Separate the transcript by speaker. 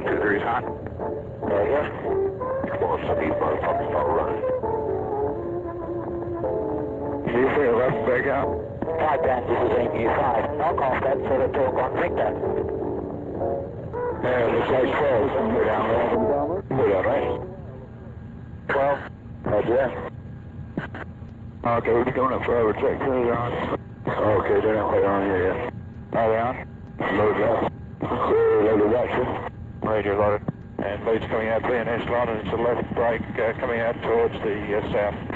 Speaker 1: 23's hot.
Speaker 2: Yeah. Come on, some of these motherfuckers start running.
Speaker 1: You see a left back out?
Speaker 2: 5 Dan, this is APU5. Knock off that for the 2 o'clock Victor.
Speaker 1: Yeah, it looks like 12. We're down there. We're down right.
Speaker 2: 12.
Speaker 1: Roger that. Okay, we've been doing it forever. Check cruiser on. Okay, they're not quite on here yet. Are they on? Load left. Clear, loaded right, sir. Radio loaded. And leads coming out, VNS line, and it's a left brake coming out towards the south.